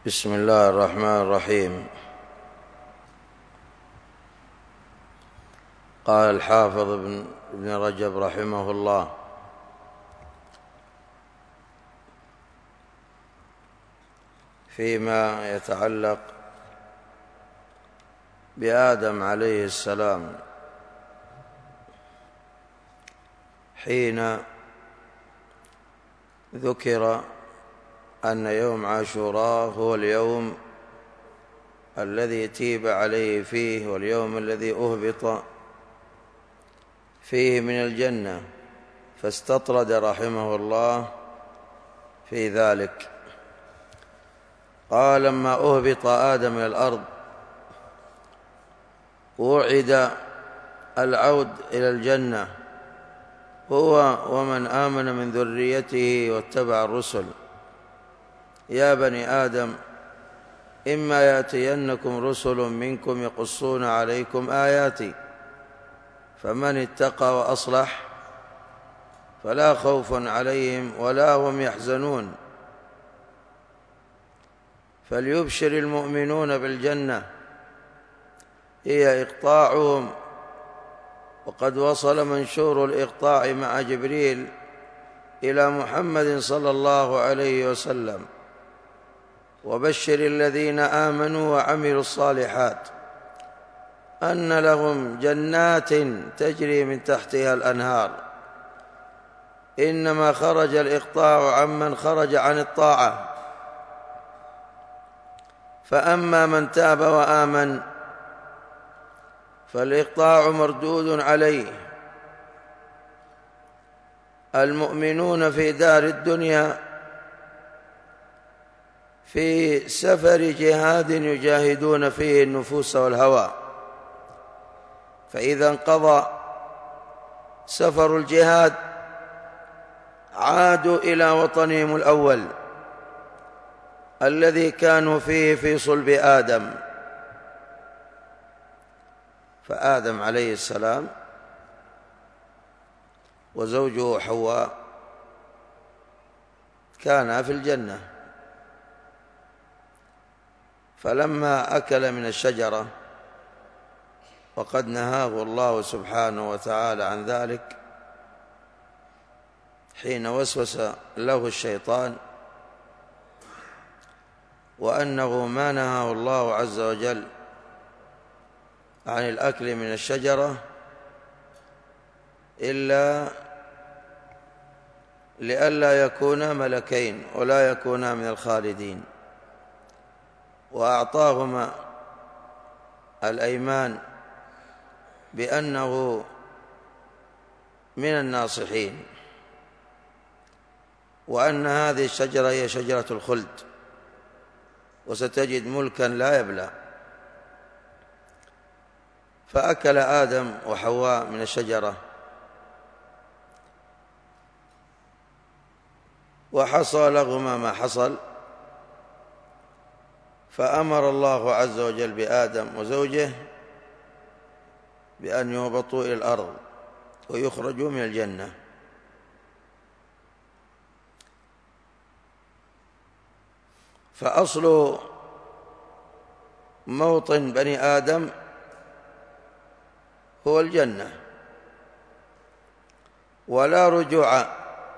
بسم الله الرحمن الرحيم. قال الحافظ ابن رجب رحمه الله: فيما يتعلق بآدم عليه السلام، حين ذكر أن يوم عاشوراء هو اليوم الذي تيب عليه فيه واليوم الذي أهبط فيه من الجنة، فاستطرد رحمه الله في ذلك. قال: لما أهبط آدم إلى الأرض ووعد العود إلى الجنة هو ومن آمن من ذريته واتبع الرسل: يا بني آدم إما يأتينكم رسل منكم يقصون عليكم آياتي فمن اتقى وأصلح فلا خوف عليهم ولا هم يحزنون. فليبشر المؤمنون بالجنة هي إقطاعهم، وقد وصل منشور الإقطاع مع جبريل إلى محمد صلى الله عليه وسلم. وبشر الذين آمنوا وعملوا الصالحات أن لهم جنات تجري من تحتها الأنهار. إنما خرج الإقطاع عمن خرج عن الطاعة، فأما من تاب وآمن فالإقطاع مردود عليه. المؤمنون في دار الدنيا في سفر جهاد يجاهدون فيه النفوس والهوى، فإذا انقضى سفر الجهاد عادوا إلى وطنهم الأول الذي كانوا فيه في صلب آدم. فآدم عليه السلام وزوجه حواء كانا في الجنة، فلما أكل من الشجرة وقد نهاه الله سبحانه وتعالى عن ذلك، حين وسوس له الشيطان وأنه ما نهاه الله عز وجل عن الأكل من الشجرة إلا لئلا يكونا ملكين ولا يكونا من الخالدين، وأعطاهما الأيمان بأنه من الناصحين، وأن هذه الشجرة هي شجرة الخلد وستجد ملكا لا يبلى. فأكل آدم وحواء من الشجرة وحصل لهما ما حصل، فأمر الله عز وجل بآدم وزوجه بأن يهبطوا إلى الأرض ويخرجوا من الجنة. فأصل موطن بني آدم هو الجنة، ولا رجوع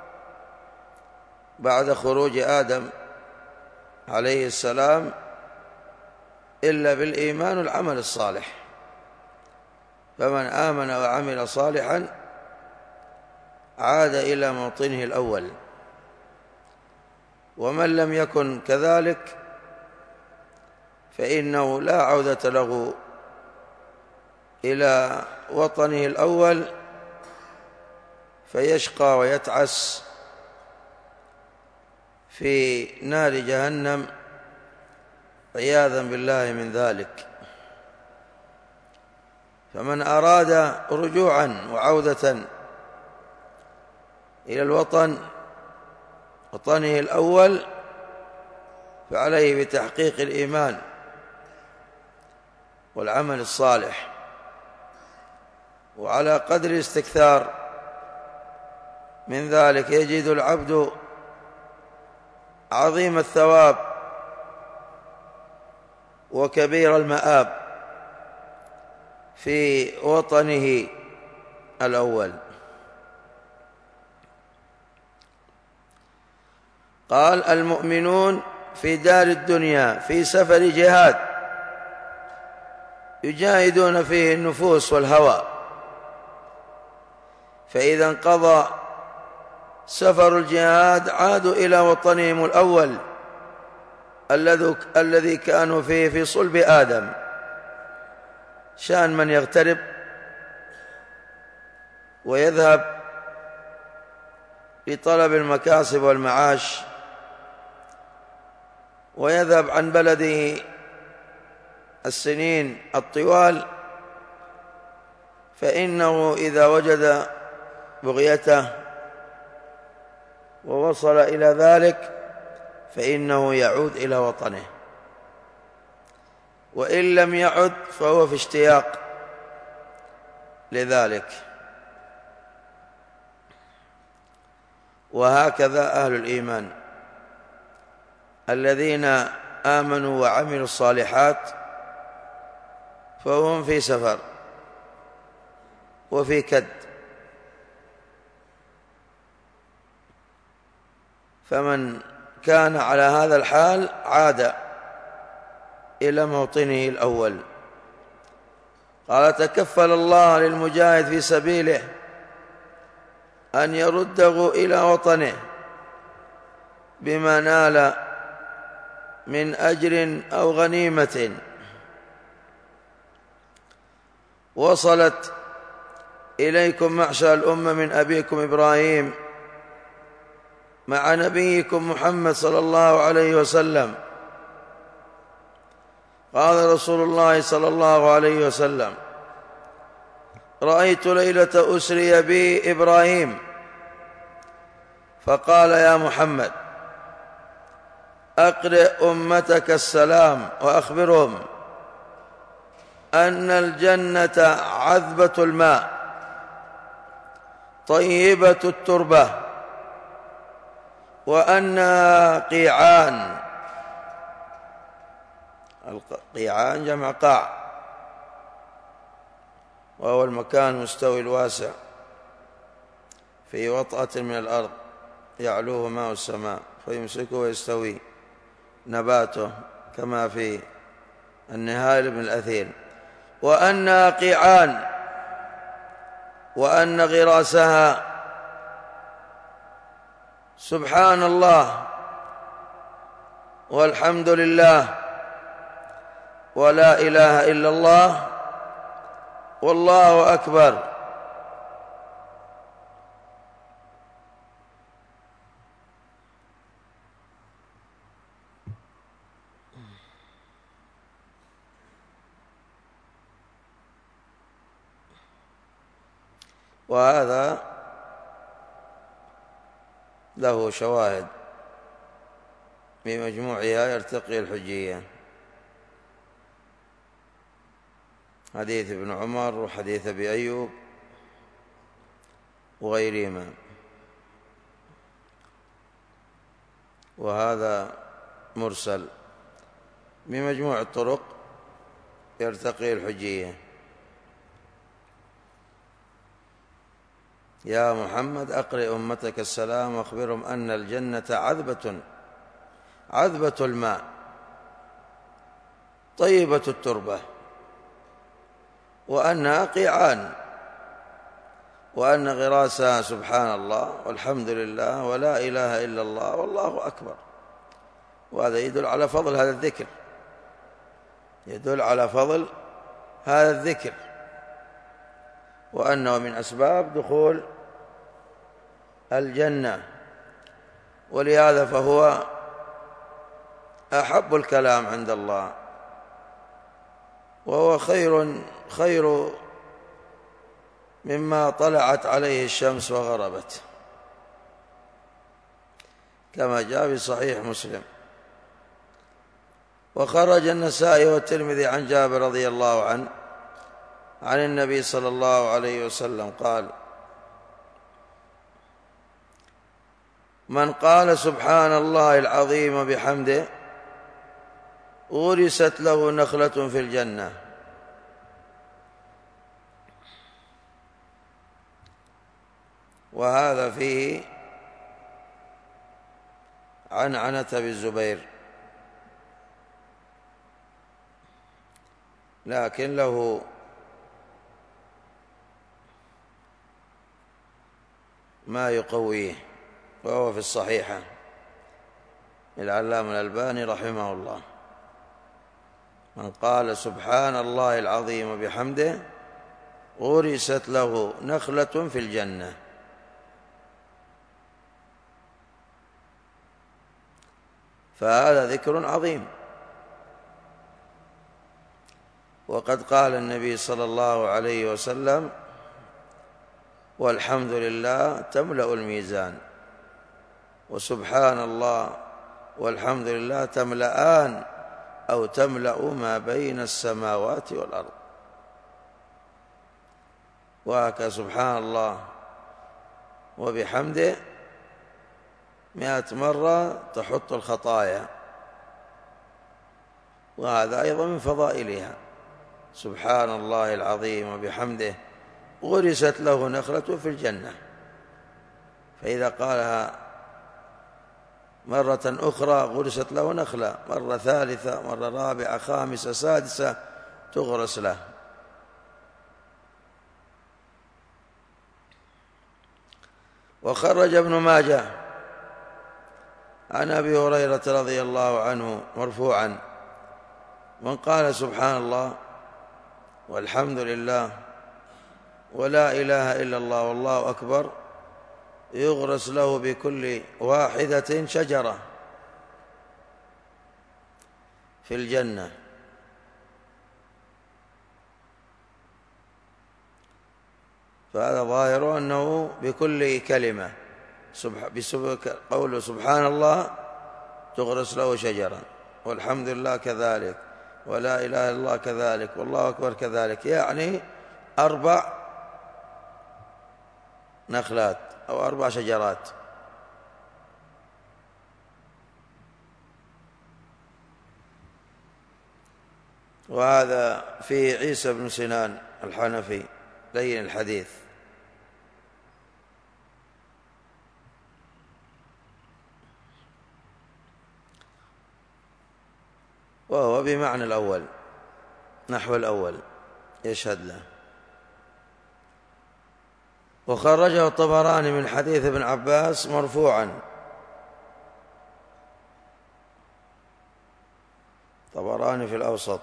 بعد خروج آدم عليه السلام إلا بالإيمان والعمل الصالح. فمن آمن وعمل صالحا عاد إلى موطنه الأول، ومن لم يكن كذلك فإنه لا عودة له إلى وطنه الأول، فيشقى ويتعس في نار جهنم عياذا بالله من ذلك. فمن أراد رجوعا وعودة إلى وطنه الأول فعليه بتحقيق الإيمان والعمل الصالح، وعلى قدر الاستكثار من ذلك يجد العبد عظيم الثواب وكبير المآب في وطنه الأول. قال: المؤمنون في دار الدنيا في سفر جهاد يجاهدون فيه النفوس والهوى، فإذا انقضى سفر الجهاد عادوا إلى وطنهم الأول الذي كانوا فيه في صلب آدم. شأن من يغترب ويذهب لطلب المكاسب والمعاش ويذهب عن بلده السنين الطوال، فإنه إذا وجد بغيته ووصل إلى ذلك فإنه يعود إلى وطنه، وإن لم يعد فهو في اشتياق لذلك. وهكذا أهل الإيمان الذين آمنوا وعملوا الصالحات فهم في سفر وفي كد، فمن كان على هذا الحال عاد إلى موطنه الأول. قال: تكفل الله للمجاهد في سبيله أن يرده إلى وطنه بما نال من أجر أو غنيمة. وصلت إليكم معشر الأمة من أبيكم إبراهيم مع نبيكم محمد صلى الله عليه وسلم. قال رسول الله صلى الله عليه وسلم: رأيت ليلة أسري بي إبراهيم فقال: يا محمد أقرئ أمتك السلام وأخبرهم أن الجنة عذبة الماء طيبة التربة وأنها قيعان. القيعان جمع قاع، وهو المكان المستوي الواسع في وطأة من الأرض يعلوه ماء السماء فيمسكه ويستوي نباته كما في النهاية لابن الأثير. وأنها قيعان وأن غراسها سبحان الله والحمد لله ولا إله إلا الله والله أكبر. وهذا له شواهد بمجموعها يرتقي الحجية، حديث ابن عمر وحديث أبي أيوب وغيرهما. وهذا مرسل بمجموع الطرق يرتقي الحجية. يا محمد أقرئ أمتك السلام واخبرهم أن الجنة عذبة الماء طيبة التربة وأنها قيعان وأن غراسها سبحان الله والحمد لله ولا إله إلا الله والله أكبر. وهذا يدل على فضل هذا الذكر، يدل على فضل هذا الذكر، وأنه من أسباب دخول الجنة، ولهذا فهو أحب الكلام عند الله، وهو خير مما طلعت عليه الشمس وغربت، كما جاء في صحيح مسلم. وخرج النسائي والترمذي عن جابر رضي الله عنه عن النبي صلى الله عليه وسلم قال: من قال سبحان الله العظيم بحمده غرست له نخلة في الجنة. وهذا فيه عنعنة بالزبير، لكن له ما يقويه، وهو في الصحيحة العلامة الألباني رحمه الله: من قال سبحان الله العظيم وبحمده غرست له نخلة في الجنة. فهذا ذكر عظيم. وقد قال النبي صلى الله عليه وسلم: والحمد لله تملأ الميزان، وسبحان الله والحمد لله تملأان أو تملأ ما بين السماوات والأرض. وهكذا سبحان الله وبحمده 100 مرة تحط الخطايا، وهذا أيضا من فضائلها. سبحان الله العظيم وبحمده غرست له نخلة في الجنة. فإذا قالها مرة أخرى غرست له نخلة، مرة ثالثة، مرة رابعة، خامسة، سادسة، تغرس له. وخرج ابن ماجه عن أبي هريرة رضي الله عنه مرفوعا: من قال سبحان الله والحمد لله ولا إله إلا الله والله أكبر يغرس له بكل واحدة شجرة في الجنة. فهذا ظاهر أنه بكل كلمة قوله سبحان الله تغرس له شجرة، والحمد لله كذلك، ولا إله إلا الله كذلك، والله أكبر كذلك، يعني 4 نخلات أو 4 شجرات. وهذا في عيسى بن سنان الحنفي لين الحديث. وهو بمعنى الأول، نحو الأول يشهد له. وخرجه الطبراني من حديث ابن عباس مرفوعا، طبراني في الأوسط،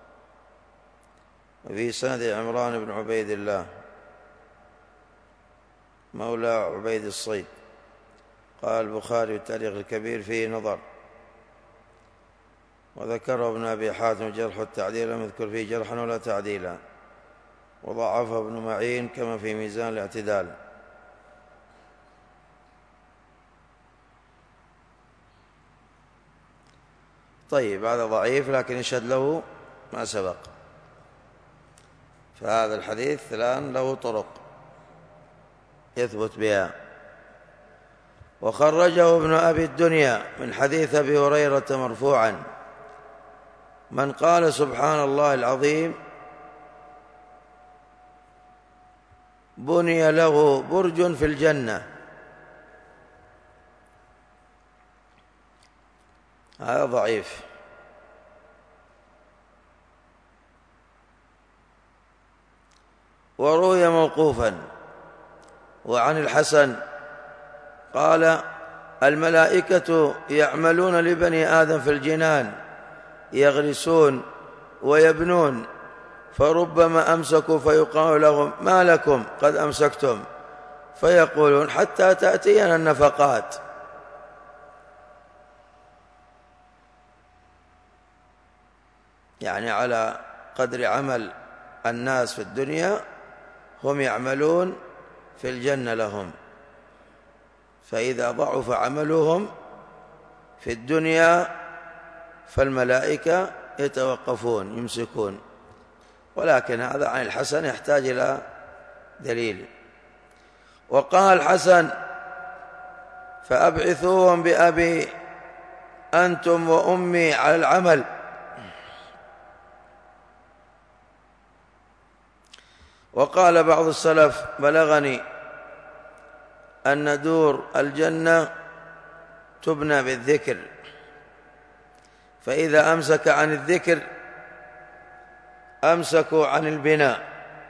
وفي سند عمران بن عبيد الله مولى عبيد الصيد. قال البخاري في التاريخ الكبير فيه نظر، وذكره ابن أبي حاتم جرح التعديل، لم يذكر فيه جرحا ولا تعديلا، وضعفه ابن معين كما في ميزان الاعتدال. طيب، هذا ضعيف لكن يشهد له ما سبق. فهذا الحديث الآن له طرق يثبت بها. وخرجه ابن أبي الدنيا من حديث أبي هريرة مرفوعا: من قال سبحان الله العظيم بني له برج في الجنة. هذا ضعيف. وروي موقوفا وعن الحسن قال: الملائكة يعملون لبني آدم في الجنان يغرسون ويبنون، فربما أمسكوا فيقال لهم ما لكم قد أمسكتم، فيقولون حتى تأتينا النفقات. يعني على قدر عمل الناس في الدنيا هم يعملون في الجنة لهم، فإذا ضعف عملهم في الدنيا فالملائكة يتوقفون يمسكون. ولكن هذا عن الحسن يحتاج إلى دليل. وقال الحسن: فأبعثوهم بأبي أنتم وأمي على العمل وقال بعض السلف: بلغني أن دور الجنة تبنى بالذكر، فإذا أمسك عن الذكر أمسكوا عن البناء،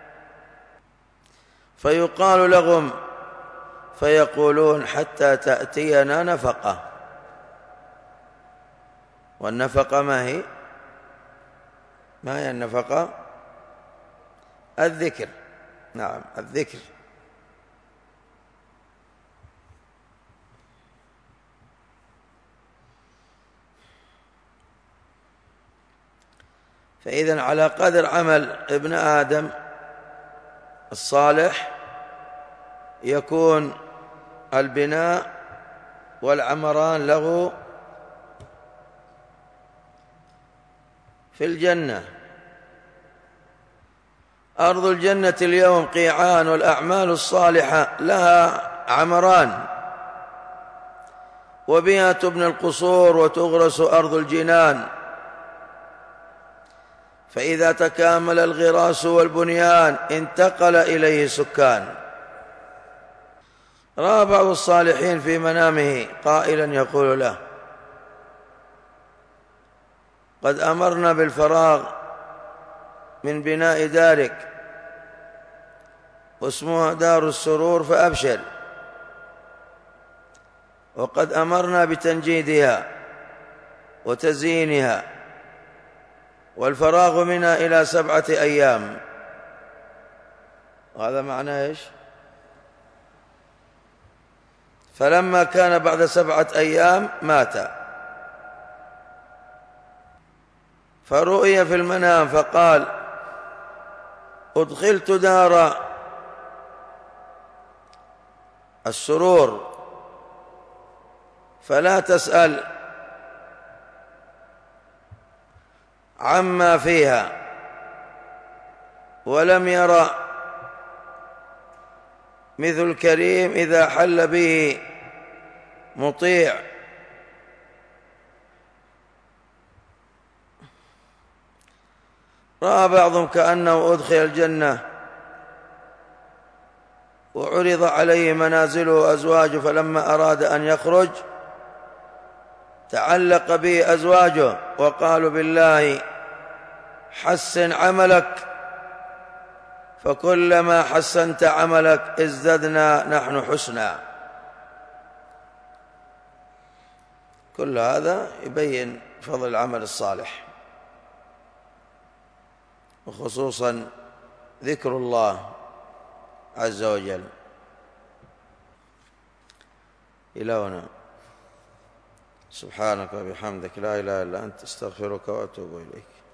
فيقال لهم فيقولون: حتى تأتينا نفقة. والنفقة ما هي النفقة؟ الذكر. نعم، الذكر. فإذن على قدر عمل ابن آدم الصالح يكون البناء والعمران له في الجنة. أرض الجنة اليوم قيعان، والأعمال الصالحة لها عمران، وبها تبنى القصور وتغرس أرض الجنان. فإذا تكامل الغراس والبنيان انتقل إليه سكان. رأى بعض الصالحين في منامه قائلا يقول له: قد أمرنا بالفراغ من بناء دارك واسمها دار السرور فأبشر، وقد أمرنا بتنجيدها وتزيينها والفراغ منها إلى 7 أيام. وهذا معناه إيش؟ فلما كان بعد 7 أيام مات، فرؤي في المنام فقال: أدخلت دار السرور فلا تسأل عما فيها. ولم يرى مثل الكريم إذا حل به مطيع. رأى بعضهم كأنه أدخل الجنة وعرض عليه منازله وأزواجه، فلما أراد أن يخرج تعلق به أزواجه وقالوا: بالله حسن عملك، فكلما حسنت عملك ازددنا نحن حسنا. كل هذا يبين فضل العمل الصالح، وخصوصا ذكر الله عز وجل. إلى هنا. سبحانك وبحمدك لا إله إلا أنت، استغفرك وأتوب إليك.